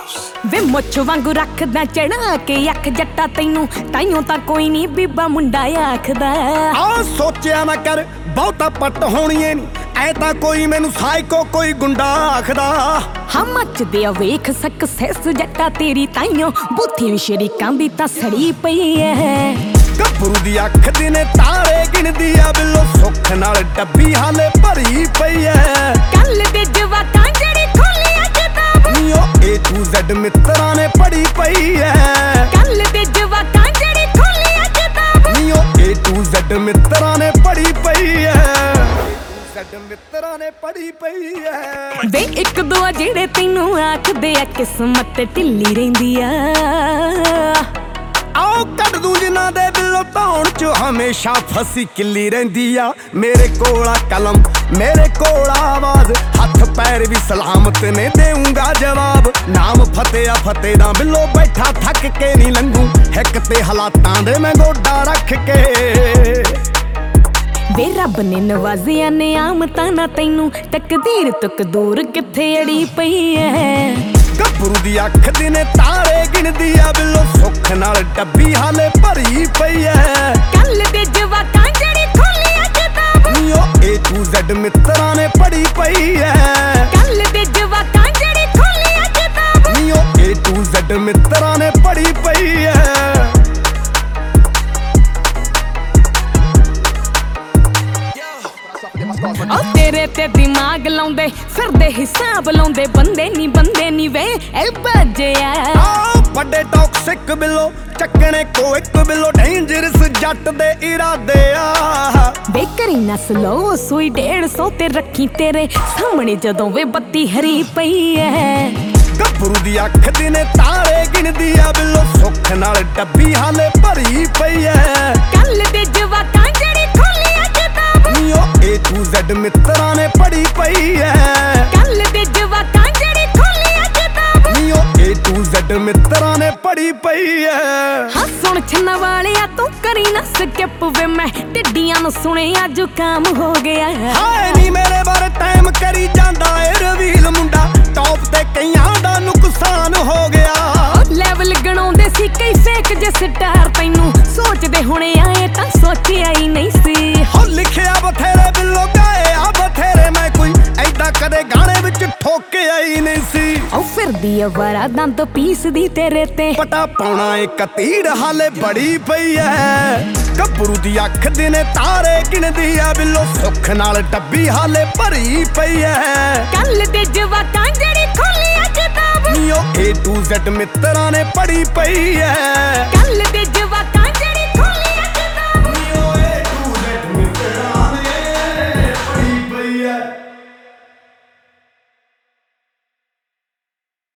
ਵੇ ਮੁੱਛ ਵਾਂਗੂ ਰੱਖਦਾ ਚੜਾ ਕੇ ਅੱਖ ਜੱਟਾ ਤੈਨੂੰ ਤਾਈਓ ਤਾਂ ਕੋਈ ਨਹੀਂ ਬੀਬਾ ਮੁੰਡਾ ਆਖਦਾ। ਆ ਸੋਚਿਆ ਨਾ ਕਰ ਬਹੁਤਾ ਪੱਟ ਹੋਣੀਏ ਨੀ ਐ ਤਾਂ ਕੋਈ ਮੈਨੂੰ ਸਾਈਕੋ ਕੋਈ ਗੁੰਡਾ ਆਖਦਾ। ਹਾਂ ਮੱਚਦੇ ਆ ਵੇਖ ਸਕਸੈਸ ਜੱਟਾ ਤੇਰੀ ਤਾਈਓ ਬੁੱਥੀ ਵੀ ਸ਼ਰੀਕਾਂ ਦੀ ਤਾਂ ਸੜੀ ਪਈ ਐ। ਗੱਭਰੂ ਦੀ ਅੱਖ ਦੇ ਨੇ ਤਾਰੇ ਗਿਣਦੀ ਆ ਬਿੱਲੋ ਸੁੱਖ ਨਾਲ ਡੱਬੀ ਹਾਲੇ ਭਰੀ ਪਈ ਐ। ਕੱਲ ਦੇ ਜਵਾਕਾਂ ਜਿਹੜੀ ਖੋਲੀ ਕਿਤਾਬ ਨੀਓ A to Z ਮਿੱਤਰਾਂ ਨੇ ਪੜੀ ਪਈ ਐ। ਕੱਲ ਦੇ ਜਵਾਕਾਂ ਜਿਹੜੀ ਖੋਲੀ ਕਿਤਾਬ ਨੀਓ A to Z ਮਿੱਤਰਾਂ ਨੇ ਪੜੀ ਪਈ ਐ। Z ਮਿੱਤਰਾਂ ਨੇ ਪੜੀ ਪਈ ਐ। ਵੇ ਇੱਕ ਦੋ ਆ ਜਿਹੜੇ ਤੈਨੂੰ ਆਖਦੇ ਆ ਕਿਸਮਤ ਢਿੱਲੀ ਰਹਿੰਦੀ ਆ। ਆਓ ਕੱਢ ਦੂੰ ਜਿਨ੍ਹਾਂ ਦੇ ਬਿੱਲੋ ਧੌਣ ਚ ਹਮੇਸ਼ਾ ਫਸੀ ਕਿੱਲੀ ਰਹਿੰਦੀ ਆ। ਮੇਰੇ ਕੋਲ ਆ ਕਲਮ ਮੇਰੇ ਕੋਲ ਆਵਾਜ਼ ਹੱਥ ਪੈਰ ਵੀ ਸਲਾਮਤ ਨੇ ਦੇਊਂਗਾ ਜਵਾਬ। ਨਾਮ ਫਤਿਹ ਆ ਫਤਿਹ ਦਾ ਬਿੱਲੋ ਬੈਠਾ ਥੱਕ ਕੇ ਨਹੀਂ ਲੰਘੂ ਹਿੱਕ ਤੇ ਹਾਲਾਤਾਂ ਦੇ ਮੈਂ ਗੋਡਾ ਰੱਖ ਕੇ। ਵੇ ਰੱਬ ਨੇ ਨਵਾਜ਼ਿਆ ਨੇ ਆਮਤਾਂ ਨਾ ਤੈਨੂੰ ਤਕਦੀਰ ਤੋਂ ਦੂਰ ਕਿੱਥੇ ਅੜੀ ਪਈ ਐ। ਗੱਭਰੂ ਦੀ ਅੱਖ ਦੇ ਨੇ ਤਾਰੇ ਗਿਣਦੀ ਆ ਬਿੱਲੋ ਸੁੱਖ ਨਾਲ ਡੱਬੀ ਹਾਲੇ ਭਰੀ ਪਈ ਐ। ਕੱਲ ਦੇ ਜਵਾਕਾਂ ਜਿਹੜੀ ਖੋਲੀ ਕਿਤਾਬ ਨੀਓ A to Z ਮਿੱਤਰਾਂ ਨੇ ਪੜੀ ਪਈ ਐ। ਕੱਲ ਦੇ ਜਵਾਕਾਂ ਜਿਹੜੀ ਖੋਲੀ ਕਿਤਾਬ ਨੀਓ A to Z ਮਿੱਤਰਾਂ ਨੇ ਪੜੀ ਪਈ ਐ। ਓ ਤੇਰੇ ਤੇ ਦਿਮਾਗ ਲਾਉਂਦੇ ਫਿਰਦੇ ਹਿਸਾਬ ਲਾਉਂਦੇ ਬੰਦੇ ਨੀ ਵੇ ਇਹ ਬੱਜਿਆ। ਵੱਡੇ ਟੌਕਸਿਕ ਬਿੱਲੋ ਚੱਕਣੇ ਕੋ ਇੱਕ ਬਿੱਲੋ ਡੇਂਜਰਸ ਜੱਟ ਦੇ ਇਰਾਦੇ ਆ। ਬੇਕਰੀ ਨਾ ਸਲੋ ਸੂਈ 150 ਤੇ ਰੱਖੀ ਤੇਰੇ ਸਾਹਮਣੇ ਜਦੋਂ ਵੇ ਬੱਤੀ ਹਰੀ ਪਈ ਐ। ਗੱਭਰੂ ਦੀ ਅੱਖ ਦੇ ਨੇ ਤਾਰੇ ਗਿਣਦੀ ਆ ਬਿੱਲੋ ਸੁੱਖ ਨਾਲ ਡੱਬੀ ਹਾਲੇ ਭਰੀ ਪਈ ਐ। ਕੱਲ ਦੇ ਜਵਾਕਾਂ ਜਿਹੜੀ ਖੋਲੀ ਕਿਤਾਬ ਨੀਓ A to Z ਮਿੱਤਰਾਂ ਨੇ ਪੜੀ ਪਈ ਐ। ਕੱਲ ਦੇ ਜਵਾਕਾਂ ਜਿਹੜੀ ਖੋਲੀ ਕਿਤਾਬ ਨੀਓ A to Z ਮਿੱਤਰਾਂ ਨੇ ਪੜੀ ਪਈ ਐ। ਹਾਂ ਸੁਣ ਛੰਨਾ ਵਾਲਿਆ ਤੂੰ ਕਰੀ ਨਾ ਸਕਿਪ ਵੇ ਮੈਂ ਟਿੱਡੀਆਂ ਨੂੰ ਸੁਣਿਆ ਜ਼ੁਕਾਮ ਹੋ ਗਿਆ। ਹਾਏ ਨੀ ਮੇਰੇ ਬਾਰੇ ਟਾਈਮ ਕਰੀ ਜਾਂਦਾ ਏ ਰਵੀਲ ਮੁੰਡਾ ਟੌਪ ਤੇ ਕਈਆਂ ਦਾ ਨੁਕਸਾਨ ਹੋ ਗਿਆ। ਲੈਵਲ ਗਣਾਉਂਦੇ ਸੀ ਕਈ ਫੇਕ ਜੇ ਸਟਾਰ ਤੈਨੂੰ ਸੋਚਦੇ ਹੁਣੇ ਆਏ ਤਾਂ ਸੋਚਿਆ ਹੀ ਨਹੀਂ ਸੀ। ਹੋ ਲਿਖਿਆ ਬਥੇਰੇ ਬਿੱਲੋ ਗਾਏ ਆ ਬਥੇਰੇ ਮੈਂ ਕੋਈ ਐਦਾਂ ਕਦੇ ਗਾਣੇ ਵਿੱਚ ਠੋਕਿਆ ਹੀ ਨਹੀਂ ਸੀ। ਉਹ ਫਿਰਦੀ ਆ ਵਾਰਾ ਦੰਦ ਪੀਸਦੀ ਤੇਰੇ ਤੇ ਪਟਾ ਪਾਉਣਾ ਇੱਕ ਤੀੜ ਹਾਲੇ ਬੜੀ ਪਈ ਐ। ਗੱਭਰੂ ਦੀ ਅੱਖ ਦੇ ਨੇ ਤਾਰੇ ਗਿਣਦੀ ਆ ਬਿੱਲੋ ਸੁੱਖ ਨਾਲ ਡੱਬੀ ਹਾਲੇ ਭਰੀ ਪਈ ਐ। ਕੱਲ ਦੇ ਜਵਾਕਾਂ ਜਿਹੜੀ ਖੋਲੀ ਕਿਤਾਬ ਨੀਓ A to Z ਮਿੱਤਰਾਂ ਨੇ ਪੜੀ ਪਈ ਐ।